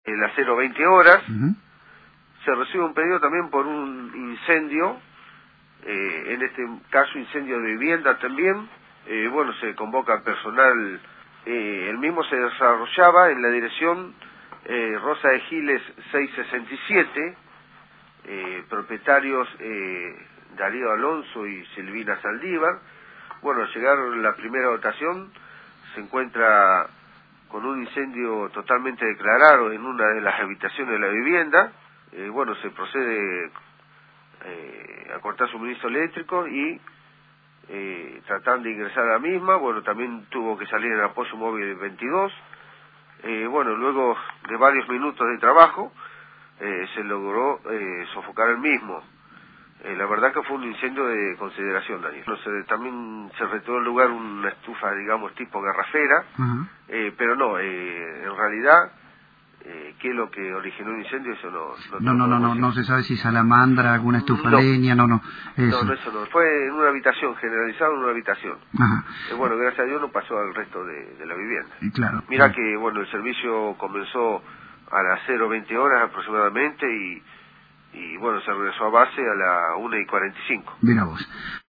las 0:20 horas. Uh-huh. Se recibe un pedido también por un incendio, en este caso incendio de vivienda también. Bueno, se convoca personal, el mismo se desarrollaba en la dirección Rosa de Giles 667, propietarios Darío Alonso y Silvina Saldívar. Bueno, al llegar la primera dotación se encuentra con un incendio totalmente declarado en una de las habitaciones de la vivienda. Bueno, se procede a cortar suministro eléctrico y tratan de ingresar a la misma. Bueno, también tuvo que salir el apoyo móvil 22. Bueno, luego de varios minutos de trabajo se logró sofocar el mismo. La verdad que fue un incendio de consideración, Daniel. No sé, también se retiró del lugar una estufa, digamos, tipo garrafera. Uh-huh. Pero no, en realidad, ¿qué es lo que originó el incendio? Eso No se sabe si salamandra, alguna estufa leña, eso. No, eso no. Fue en una habitación, generalizado en una habitación. Ajá. Bueno, gracias a Dios no pasó al resto de la vivienda. Claro. Mira que, bueno, el servicio comenzó a las 0:20 horas aproximadamente y bueno, se regresó a base a las 1:45. Mira vos.